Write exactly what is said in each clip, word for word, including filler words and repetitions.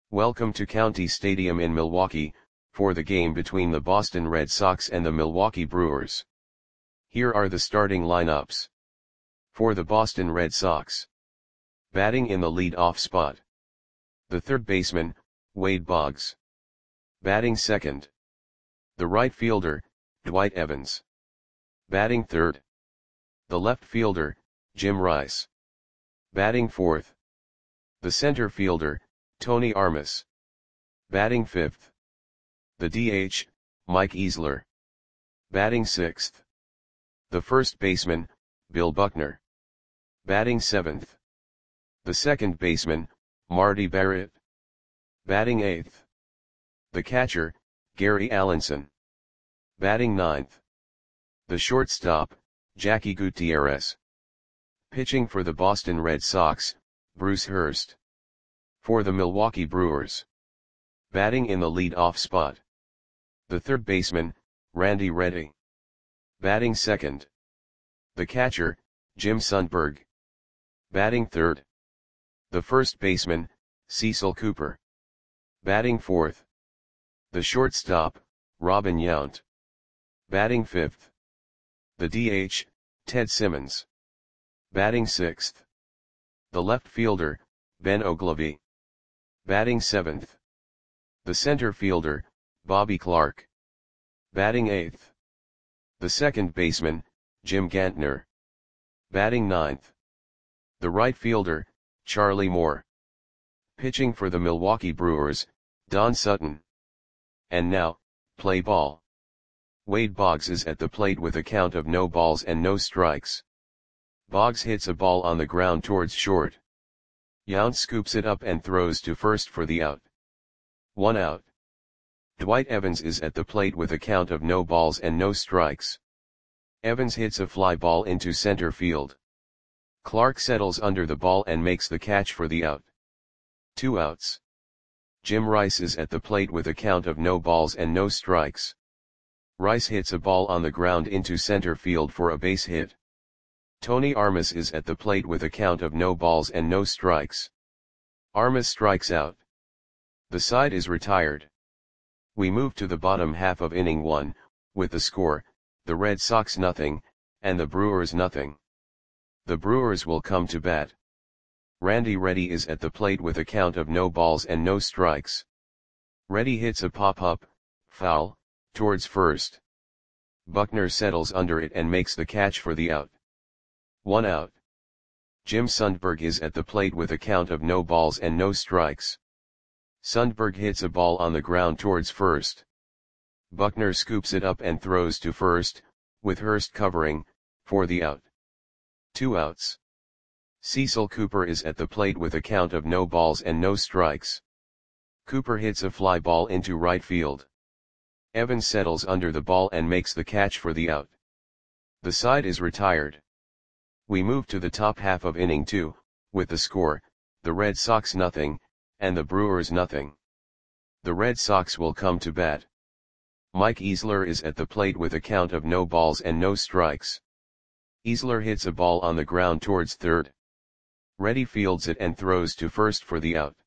Welcome to County Stadium in Milwaukee, for the game between the Boston Red Sox and the Milwaukee Brewers. Here are the starting lineups. For the Boston Red Sox. Batting in the lead-off spot. The third baseman, Wade Boggs. Batting second. The right fielder, Dwight Evans. Batting third. The left fielder, Jim Rice. Batting fourth. The center fielder, Tony Armas. Batting fifth. The D H, Mike Easler. Batting sixth. The first baseman, Bill Buckner. Batting seventh. The second baseman, Marty Barrett. Batting eighth. The catcher, Gary Allenson. Batting ninth. The shortstop, Jackie Gutierrez. Pitching for the Boston Red Sox, Bruce Hurst. For the Milwaukee Brewers. Batting in the lead-off spot. The third baseman, Randy Reddy. Batting second. The catcher, Jim Sundberg. Batting third. The first baseman, Cecil Cooper. Batting fourth. The shortstop, Robin Yount. Batting fifth. The D H, Ted Simmons. Batting sixth. The left fielder, Ben Oglivie. Batting seventh. The center fielder, Bobby Clark. Batting eighth. The second baseman, Jim Gantner. Batting ninth. The right fielder, Charlie Moore. Pitching for the Milwaukee Brewers, Don Sutton. And now, play ball. Wade Boggs is at the plate with a count of no balls and no strikes. Boggs hits a ball on the ground towards short. Yount scoops it up and throws to first for the out. One out. Dwight Evans is at the plate with a count of no balls and no strikes. Evans hits a fly ball into center field. Clark settles under the ball and makes the catch for the out. Two outs. Jim Rice is at the plate with a count of no balls and no strikes. Rice hits a ball on the ground into center field for a base hit. Tony Armas is at the plate with a count of no balls and no strikes. Armas strikes out. The side is retired. We move to the bottom half of inning one, with the score, the Red Sox nothing, and the Brewers nothing. The Brewers will come to bat. Randy Reddy is at the plate with a count of no balls and no strikes. Reddy hits a pop-up, foul, towards first. Buckner settles under it and makes the catch for the out. One out. Jim Sundberg is at the plate with a count of no balls and no strikes. Sundberg hits a ball on the ground towards first. Buckner scoops it up and throws to first, with Hurst covering, for the out. Two outs. Cecil Cooper is at the plate with a count of no balls and no strikes. Cooper hits a fly ball into right field. Evans settles under the ball and makes the catch for the out. The side is retired. We move to the top half of inning two, with the score, the Red Sox nothing, and the Brewers nothing. The Red Sox will come to bat. Mike Easler is at the plate with a count of no balls and no strikes. Easler hits a ball on the ground towards third. Reddy fields it and throws to first for the out.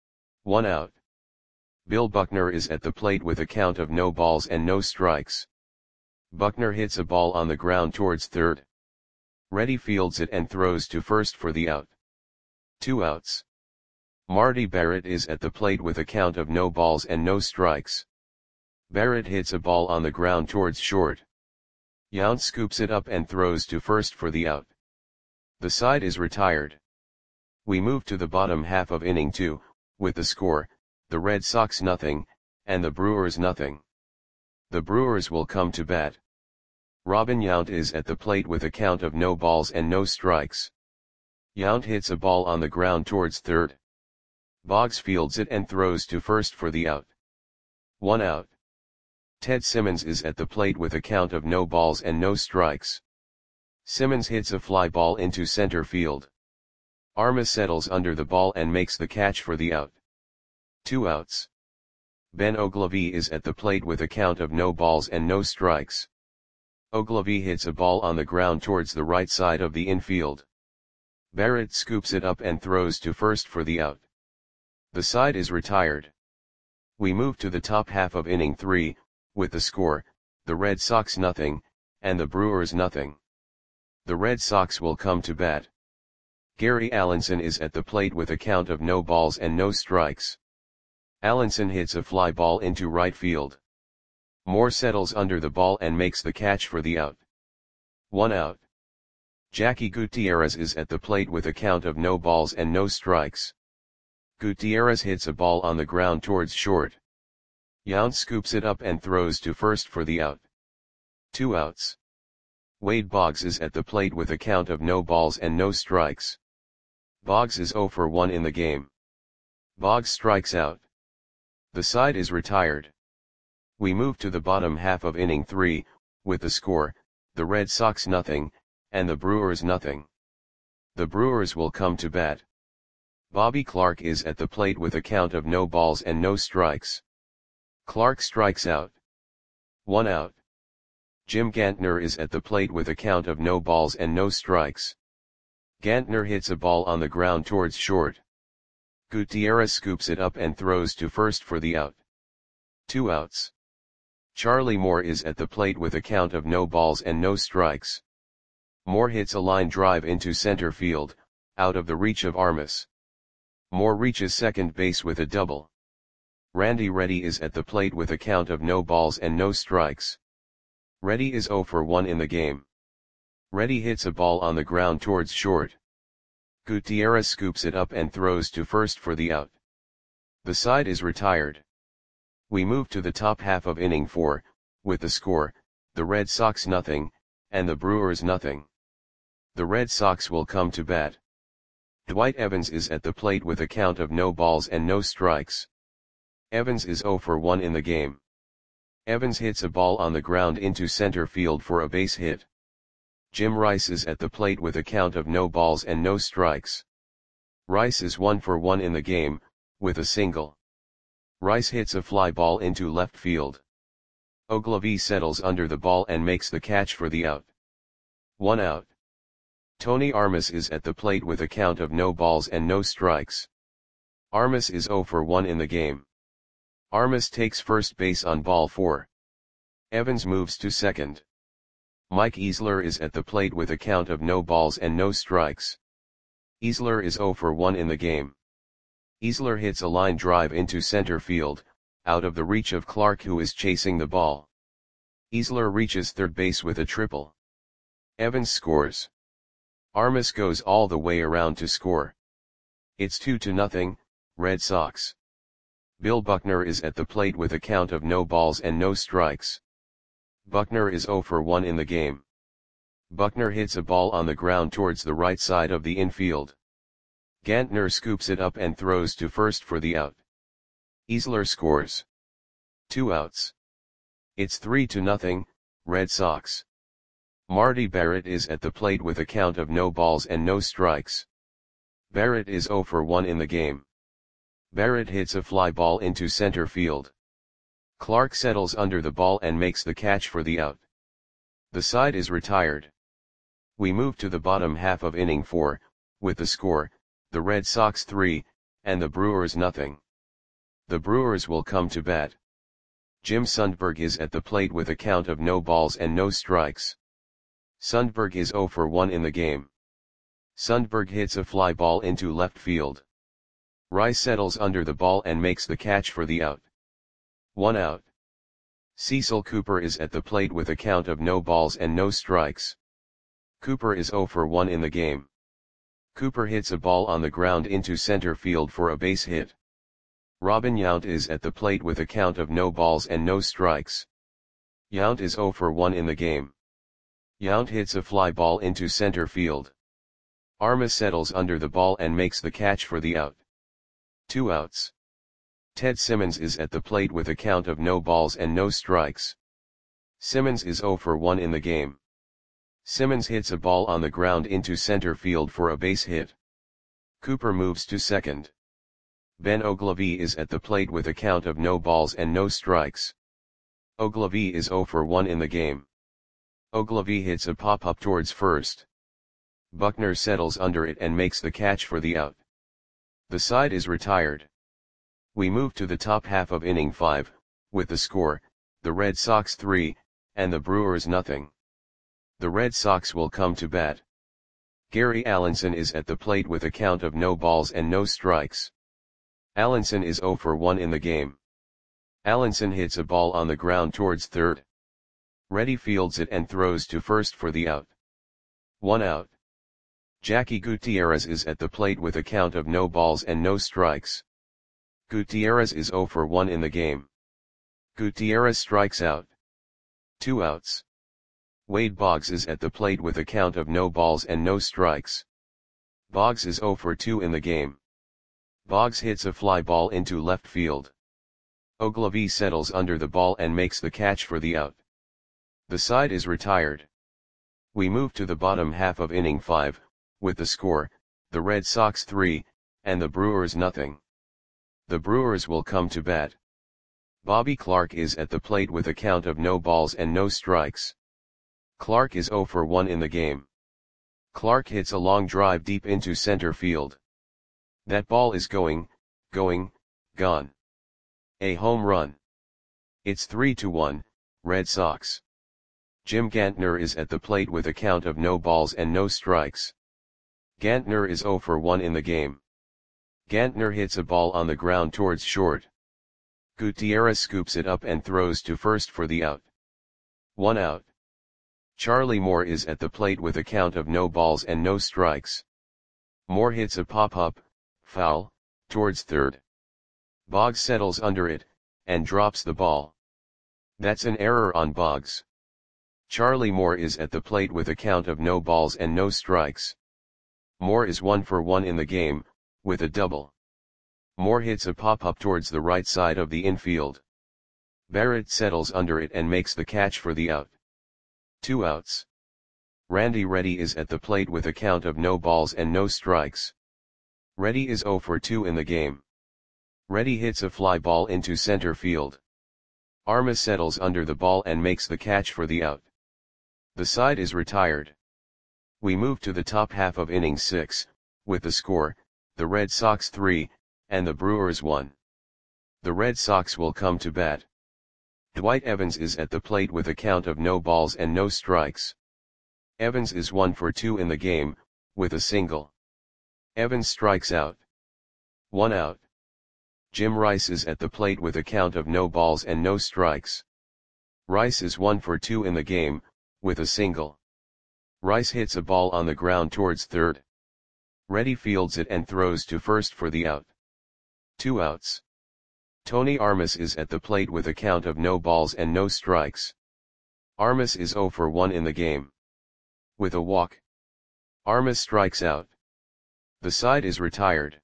One out. Bill Buckner is at the plate with a count of no balls and no strikes. Buckner hits a ball on the ground towards third. Reddy fields it and throws to first for the out. Two outs. Marty Barrett is at the plate with a count of no balls and no strikes. Barrett hits a ball on the ground towards short. Yount scoops it up and throws to first for the out. The side is retired. We move to the bottom half of inning two, with the score, the Red Sox nothing, and the Brewers nothing. The Brewers will come to bat. Robin Yount is at the plate with a count of no balls and no strikes. Yount hits a ball on the ground towards third. Boggs fields it and throws to first for the out. One out. Ted Simmons is at the plate with a count of no balls and no strikes. Simmons hits a fly ball into center field. Armas settles under the ball and makes the catch for the out. Two outs. Ben Oglivie is at the plate with a count of no balls and no strikes. Oglivie hits a ball on the ground towards the right side of the infield. Barrett scoops it up and throws to first for the out. The side is retired. We move to the top half of inning three, with the score, the Red Sox nothing, and the Brewers nothing. The Red Sox will come to bat. Gary Allenson is at the plate with a count of no balls and no strikes. Allenson hits a fly ball into right field. Moore settles under the ball and makes the catch for the out. One out. Jackie Gutierrez is at the plate with a count of no balls and no strikes. Gutierrez hits a ball on the ground towards short. Yount scoops it up and throws to first for the out. Two outs. Wade Boggs is at the plate with a count of no balls and no strikes. Boggs is oh for one in the game. Boggs strikes out. The side is retired. We move to the bottom half of inning three, with the score, the Red Sox nothing, and the Brewers nothing. The Brewers will come to bat. Bobby Clark is at the plate with a count of no balls and no strikes. Clark strikes out. One out. Jim Gantner is at the plate with a count of no balls and no strikes. Gantner hits a ball on the ground towards short. Gutierrez scoops it up and throws to first for the out. Two outs. Charlie Moore is at the plate with a count of no balls and no strikes. Moore hits a line drive into center field, out of the reach of Armas. Moore reaches second base with a double. Randy Reddy is at the plate with a count of no balls and no strikes. Reddy is oh for one in the game. Reddy hits a ball on the ground towards short. Gutierrez scoops it up and throws to first for the out. The side is retired. We move to the top half of inning four, with the score, the Red Sox nothing, and the Brewers nothing. The Red Sox will come to bat. Dwight Evans is at the plate with a count of no balls and no strikes. Evans is oh for one in the game. Evans hits a ball on the ground into center field for a base hit. Jim Rice is at the plate with a count of no balls and no strikes. Rice is one for one in the game, with a single. Rice hits a fly ball into left field. Ogilvy settles under the ball and makes the catch for the out. One out. Tony Armas is at the plate with a count of no balls and no strikes. Armas is oh for one in the game. Armas takes first base on ball four. Evans moves to second. Mike Easler is at the plate with a count of no balls and no strikes. Easler is oh for one in the game. Easler hits a line drive into center field, out of the reach of Clark who is chasing the ball. Easler reaches third base with a triple. Evans scores. Armas goes all the way around to score. It's two to nothing, Red Sox. Bill Buckner is at the plate with a count of no balls and no strikes. Buckner is oh for one in the game. Buckner hits a ball on the ground towards the right side of the infield. Gantner scoops it up and throws to first for the out. Easler scores. Two outs. It's three to nothing, Red Sox. Marty Barrett is at the plate with a count of no balls and no strikes. Barrett is oh for one in the game. Barrett hits a fly ball into center field. Clark settles under the ball and makes the catch for the out. The side is retired. We move to the bottom half of inning four, with the score, the Red Sox three, and the Brewers nothing. The Brewers will come to bat. Jim Sundberg is at the plate with a count of no balls and no strikes. Sundberg is oh for one in the game. Sundberg hits a fly ball into left field. Rice settles under the ball and makes the catch for the out. One out. Cecil Cooper is at the plate with a count of no balls and no strikes. Cooper is oh for one in the game. Cooper hits a ball on the ground into center field for a base hit. Robin Yount is at the plate with a count of no balls and no strikes. Yount is oh for one in the game. Yount hits a fly ball into center field. Armas settles under the ball and makes the catch for the out. Two outs. Ted Simmons is at the plate with a count of no balls and no strikes. Simmons is oh for one in the game. Simmons hits a ball on the ground into center field for a base hit. Cooper moves to second. Ben Ogilvy is at the plate with a count of no balls and no strikes. Ogilvy is oh for one in the game. Ogilvy hits a pop-up towards first. Buckner settles under it and makes the catch for the out. The side is retired. We move to the top half of inning five, with the score, the Red Sox three, and the Brewers nothing. The Red Sox will come to bat. Gary Allenson is at the plate with a count of no balls and no strikes. Allenson is zero for one in the game. Allenson hits a ball on the ground towards third. Reddy fields it and throws to first for the out. One out. Jackie Gutierrez is at the plate with a count of no balls and no strikes. Gutierrez is zero for one in the game. Gutierrez strikes out. Two outs. Wade Boggs is at the plate with a count of no balls and no strikes. Boggs is zero for two in the game. Boggs hits a fly ball into left field. Ogilvy settles under the ball and makes the catch for the out. The side is retired. We move to the bottom half of inning five, with the score, the Red Sox three, and the Brewers nothing. The Brewers will come to bat. Bobby Clark is at the plate with a count of no balls and no strikes. Clark is zero for one in the game. Clark hits a long drive deep into center field. That ball is going, going, gone. A home run. It's three to one, Red Sox. Jim Gantner is at the plate with a count of no balls and no strikes. Gantner is zero for one in the game. Gantner hits a ball on the ground towards short. Gutierrez scoops it up and throws to first for the out. One out. Charlie Moore is at the plate with a count of no balls and no strikes. Moore hits a pop-up, foul, towards third. Boggs settles under it, and drops the ball. That's an error on Boggs. Charlie Moore is at the plate with a count of no balls and no strikes. Moore is one for one in the game, with a double. Moore hits a pop-up towards the right side of the infield. Barrett settles under it and makes the catch for the out. Two outs. Randy Reddy is at the plate with a count of no balls and no strikes. Reddy is zero for two in the game. Reddy hits a fly ball into center field. Armas settles under the ball and makes the catch for the out. The side is retired. We move to the top half of inning six, with the score, the Red Sox three, and the Brewers one. The Red Sox will come to bat. Dwight Evans is at the plate with a count of no balls and no strikes. Evans is one for two in the game, with a single. Evans strikes out. One out. Jim Rice is at the plate with a count of no balls and no strikes. Rice is one for two in the game, with a single. Rice hits a ball on the ground towards third. Reddy fields it and throws to first for the out. Two outs. Tony Armas is at the plate with a count of no balls and no strikes. Armas is zero for one in the game. With a walk. Armas strikes out. The side is retired.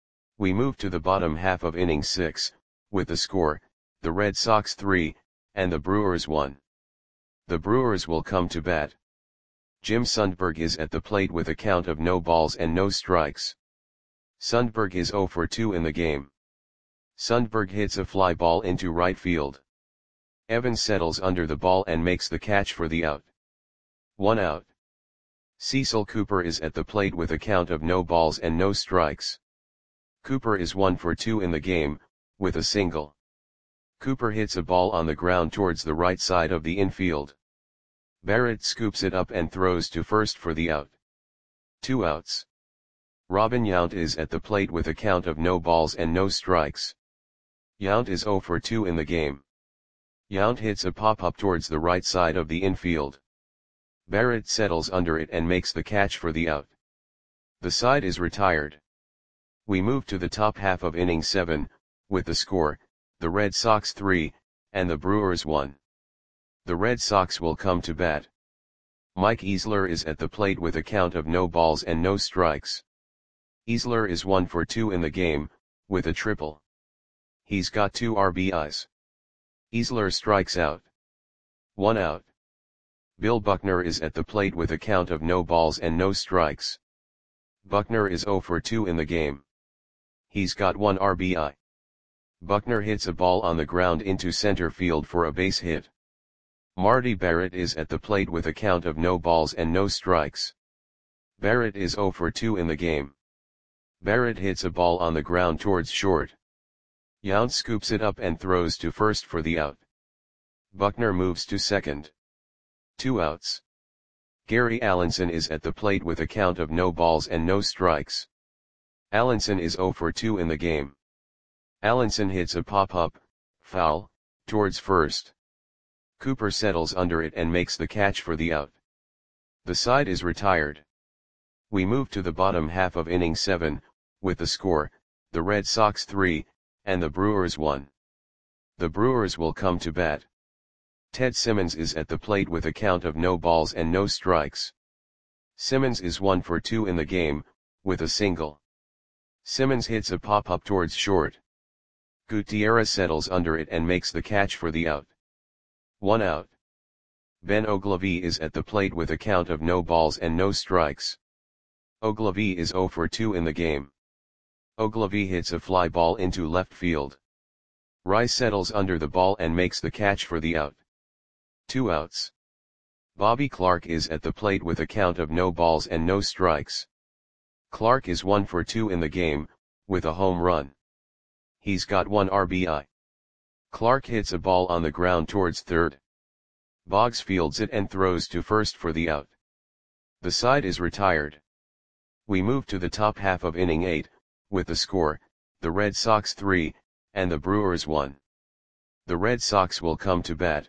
We move to the bottom half of inning six, with the score, the Red Sox three, and the Brewers one. The Brewers will come to bat. Jim Sundberg is at the plate with a count of no balls and no strikes. Sundberg is zero for two in the game. Sundberg hits a fly ball into right field. Evans settles under the ball and makes the catch for the out. One out. Cecil Cooper is at the plate with a count of no balls and no strikes. Cooper is one for two in the game, with a single. Cooper hits a ball on the ground towards the right side of the infield. Barrett scoops it up and throws to first for the out. Two outs. Robin Yount is at the plate with a count of no balls and no strikes. Yount is zero for two in the game. Yount hits a pop-up towards the right side of the infield. Barrett settles under it and makes the catch for the out. The side is retired. We move to the top half of inning seven, with the score, the Red Sox three, and the Brewers one. The Red Sox will come to bat. Mike Easler is at the plate with a count of no balls and no strikes. Easler is one for two in the game, with a triple. He's got two R B Is. Easler strikes out. One out. Bill Buckner is at the plate with a count of no balls and no strikes. Buckner is zero for two in the game. He's got one R B I. Buckner hits a ball on the ground into center field for a base hit. Marty Barrett is at the plate with a count of no balls and no strikes. Barrett is zero for two in the game. Barrett hits a ball on the ground towards short. Yount scoops it up and throws to first for the out. Buckner moves to second. Two outs. Gary Allenson is at the plate with a count of no balls and no strikes. Allenson is oh for two in the game. Allenson hits a pop-up, foul, towards first. Cooper settles under it and makes the catch for the out. The side is retired. We move to the bottom half of inning seven, with the score, the Red Sox three, and the Brewers one. The Brewers will come to bat. Ted Simmons is at the plate with a count of no balls and no strikes. Simmons is one for two in the game, with a single. Simmons hits a pop-up towards short. Gutierrez settles under it and makes the catch for the out. One out. Ben Ogilvy is at the plate with a count of no balls and no strikes. Ogilvy is oh for two in the game. Ogilvy hits a fly ball into left field. Rice settles under the ball and makes the catch for the out. Two outs. Bobby Clark is at the plate with a count of no balls and no strikes. Clark is one for two in the game, with a home run. He's got one R B I. Clark hits a ball on the ground towards third. Boggs fields it and throws to first for the out. The side is retired. We move to the top half of inning eight, with the score, the Red Sox three, and the Brewers one. The Red Sox will come to bat.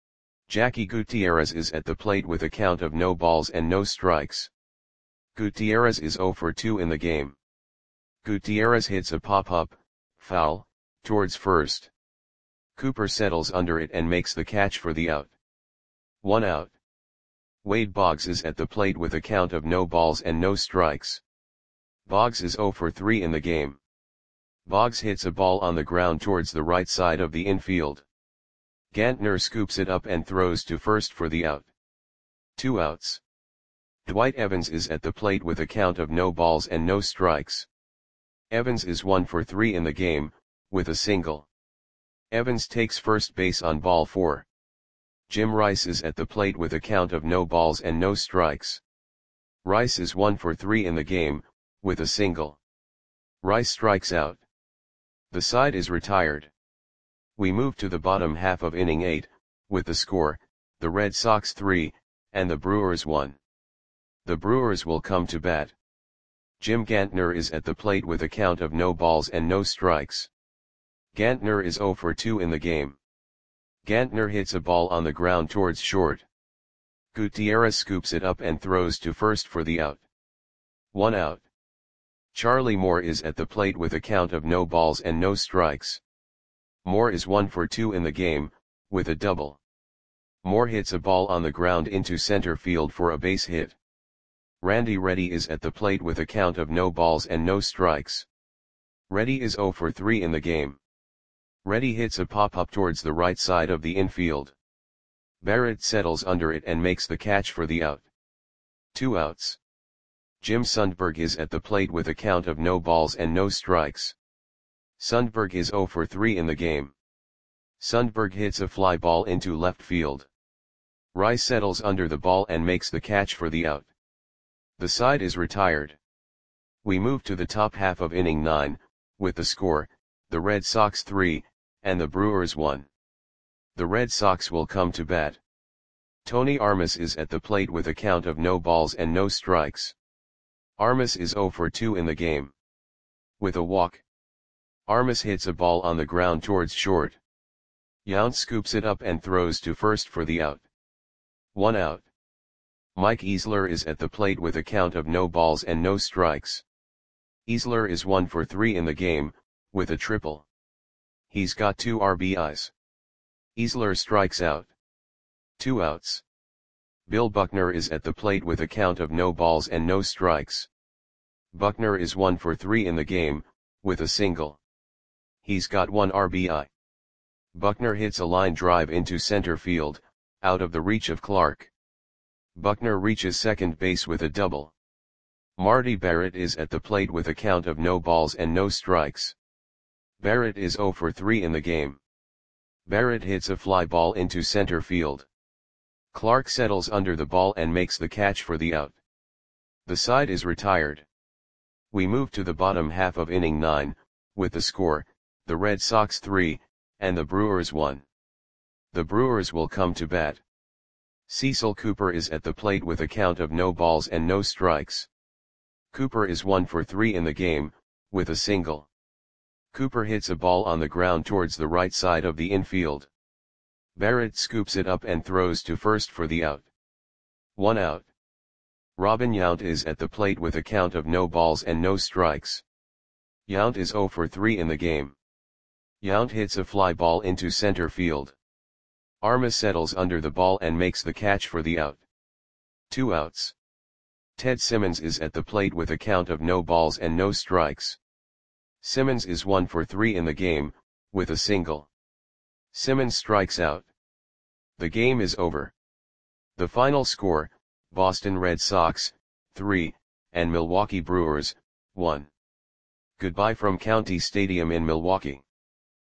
Jackie Gutierrez is at the plate with a count of no balls and no strikes. Gutierrez is oh for two in the game. Gutierrez hits a pop-up, foul, towards first. Cooper settles under it and makes the catch for the out. One out. Wade Boggs is at the plate with a count of no balls and no strikes. Boggs is oh for three in the game. Boggs hits a ball on the ground towards the right side of the infield. Gantner scoops it up and throws to first for the out. Two outs. Dwight Evans is at the plate with a count of no balls and no strikes. Evans is one for three in the game, with a single. Evans takes first base on ball four. Jim Rice is at the plate with a count of no balls and no strikes. Rice is one for three in the game, with a single. Rice strikes out. The side is retired. We move to the bottom half of inning eight, with the score, the Red Sox three, and the Brewers one. The Brewers will come to bat. Jim Gantner is at the plate with a count of no balls and no strikes. Gantner is oh for two in the game. Gantner hits a ball on the ground towards short. Gutierrez scoops it up and throws to first for the out. One out. Charlie Moore is at the plate with a count of no balls and no strikes. Moore is one for two in the game, with a double. Moore hits a ball on the ground into center field for a base hit. Randy Reddy is at the plate with a count of no balls and no strikes. Reddy is oh for three in the game. Reddy hits a pop-up towards the right side of the infield. Barrett settles under it and makes the catch for the out. Two outs. Jim Sundberg is at the plate with a count of no balls and no strikes. Sundberg is oh for three in the game. Sundberg hits a fly ball into left field. Rice settles under the ball and makes the catch for the out. The side is retired. We move to the top half of inning nine, with the score, the Red Sox three, and the Brewers one. The Red Sox will come to bat. Tony Armas is at the plate with a count of no balls and no strikes. Armas is oh for two in the game. With a walk. Armas hits a ball on the ground towards short. Yount scoops it up and throws to first for the out. One out. Mike Easler is at the plate with a count of no balls and no strikes. Easler is one for three in the game, with a triple. He's got two R B Is. Easler strikes out. Two outs. Bill Buckner is at the plate with a count of no balls and no strikes. Buckner is one for three in the game, with a single. He's got one R B I. Buckner hits a line drive into center field, out of the reach of Clark. Buckner reaches second base with a double. Marty Barrett is at the plate with a count of no balls and no strikes. Barrett is oh for three in the game. Barrett hits a fly ball into center field. Clark settles under the ball and makes the catch for the out. The side is retired. We move to the bottom half of inning nine, with the score, the Red Sox three, and the Brewers one. The Brewers will come to bat. Cecil Cooper is at the plate with a count of no balls and no strikes. Cooper is one for three in the game, with a single. Cooper hits a ball on the ground towards the right side of the infield. Barrett scoops it up and throws to first for the out. One out. Robin Yount is at the plate with a count of no balls and no strikes. Yount is zero for three in the game. Yount hits a fly ball into center field. Arma settles under the ball and makes the catch for the out. Two outs. Ted Simmons is at the plate with a count of no balls and no strikes. Simmons is one for three in the game, with a single. Simmons strikes out. The game is over. The final score, Boston Red Sox, three, and Milwaukee Brewers, one. Goodbye from County Stadium in Milwaukee.